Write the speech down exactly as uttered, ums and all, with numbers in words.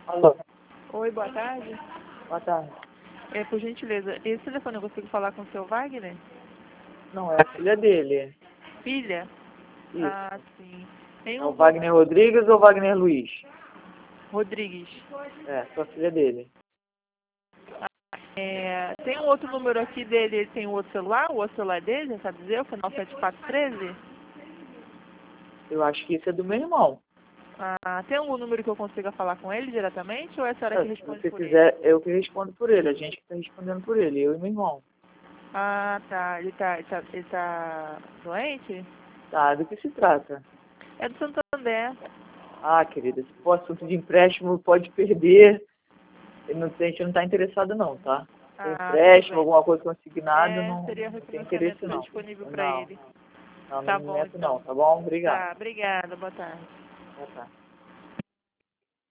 Alô, Oi, boa tarde. boa tarde. É, por gentileza, esse telefone eu consigo falar com o seu Wagner? Não, é a filha dele. Filha? Isso. Ah, sim. Tem É o um Wagner Rodrigues ou Wagner Luiz? Rodrigues. É, sua filha dele. É, tem um outro número aqui dele, ele tem um outro celular, o outro celular dele, sabe dizer? O final sete quatro um três? Eu acho que isso é do meu irmão. Ah, tem algum número que eu consiga falar com ele diretamente ou é a senhora que É, se responde você por ele? quiser, eu que respondo por ele. A gente que está respondendo por ele, eu e meu irmão. Ah, tá. Ele tá, ele tá, ele tá doente? Tá, do que se trata? É do Santander. Ah, querida, se for assunto de empréstimo, pode perder. Ele não tem, a gente não está interessado não, tá? Tem Ah, tudo empréstimo, bem. alguma coisa consignada, É, não, seria não tem interesse refinanciamento não. disponível para Não, ele. não, não Tá me bom, meto não, então. tá bom? Obrigado. Tá, obrigada. Boa tarde. Boa tarde.